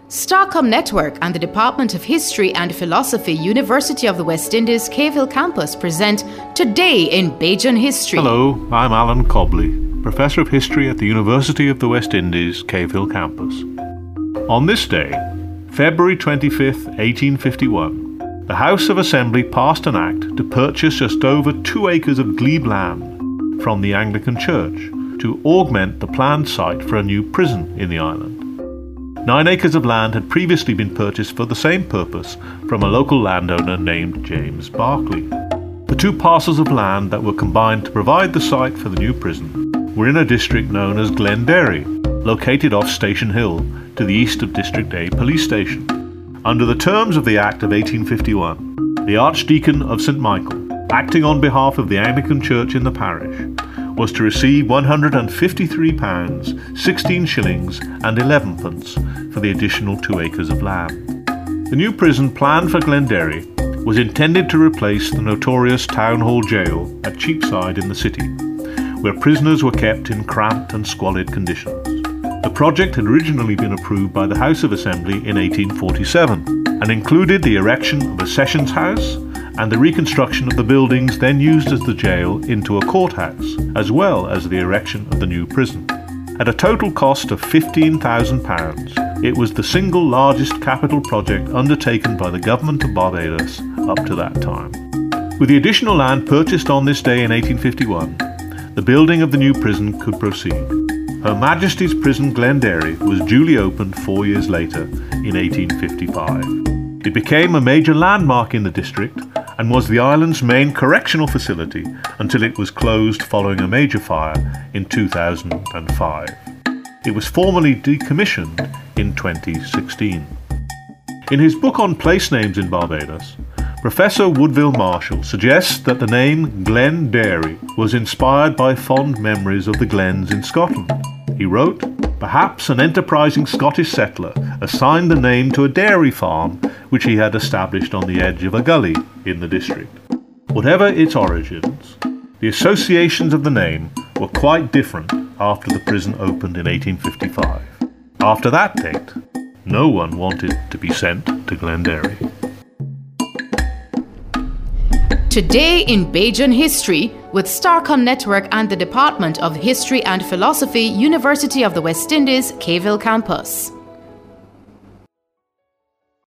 Starcom Network and the Department of History and Philosophy, University of the West Indies, Cave Hill Campus present Today in Bajan History. Hello, I'm Alan Cobley, Professor of History at the University of the West Indies, Cave Hill Campus. On this day, February 25th, 1851, the House of Assembly passed an act to purchase just over 2 acres of glebe land from the Anglican Church to augment the planned site for a new prison in the island. 9 acres of land had previously been purchased for the same purpose from a local landowner named James Barclay. The 2 parcels of land that were combined to provide the site for the new prison were in a district known as Glenderry, located off Station Hill to the east of District A Police Station. Under the terms of the Act of 1851, the Archdeacon of St Michael, acting on behalf of the Anglican Church in the parish, was to receive £153, 16 shillings and 11 pence for the additional 2 acres of land. The new prison planned for Glenderry was intended to replace the notorious Town Hall Jail at Cheapside in the city, where prisoners were kept in cramped and squalid conditions. The project had originally been approved by the House of Assembly in 1847 and included the erection of a sessions house and the reconstruction of the buildings then used as the jail into a courthouse, as well as the erection of the new prison. At a total cost of £15,000, it was the single largest capital project undertaken by the government of Barbados up to that time. With the additional land purchased on this day in 1851, the building of the new prison could proceed. Her Majesty's Prison Glenderry was duly opened 4 years later in 1855. It became a major landmark in the district and was the island's main correctional facility until it was closed following a major fire in 2005. It was formally decommissioned in 2016. In his book on place names in Barbados, Professor Woodville Marshall suggests that the name Glenderry was inspired by fond memories of the glens in Scotland. He wrote, "Perhaps an enterprising Scottish settler assigned the name to a dairy farm which he had established on the edge of a gully in the district." Whatever its origins, the associations of the name were quite different after the prison opened in 1855. After that date, no one wanted to be sent to Glenderry. Today in Bajan History with Starcom Network and the Department of History and Philosophy, University of the West Indies, Cave Hill Campus.